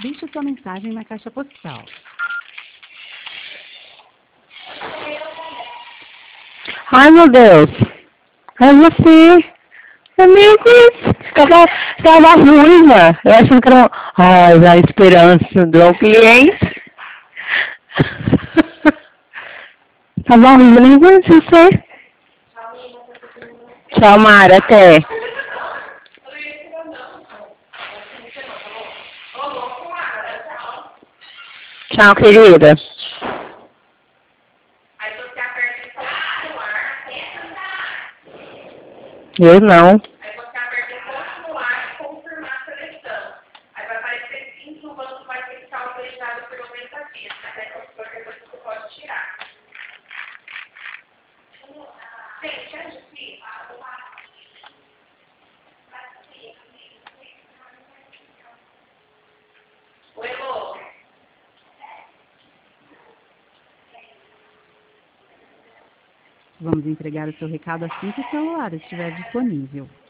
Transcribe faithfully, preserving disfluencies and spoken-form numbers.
Deixe sua mensagem na caixa postal. Ai, meu Deus. É você. É meu Deus. Tava, tava ruiva. Eu achando que era... um- Ai, a esperança do cliente. Tava ruiva, nem conheci você. Tchau, Mara. Até. Tchau, querida. Eu não. Aí você aperta em continuar e confirmar a seleção. Aí vai aparecer sim que o banco vai ter que estar autorizado por noventa dias. Até qualquer coisa você pode tirar. Gente, é difícil. Oi, Lô. Vamos entregar o seu recado assim que o celular estiver disponível.